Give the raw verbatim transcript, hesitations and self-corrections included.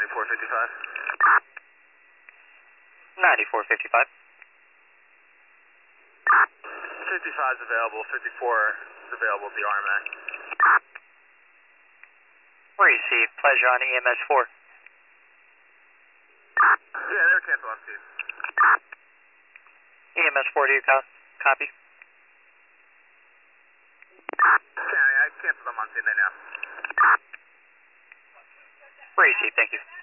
ninety-four fifty-five. ninety-four fifty-five. fifty-five is available, fifty-four is available at the R M A. Receive, pleasure on E M S four. Yeah, they're cancel on scene. E M S four, do you co copy? County, I canceled them on scene, they know. Receive, thank you.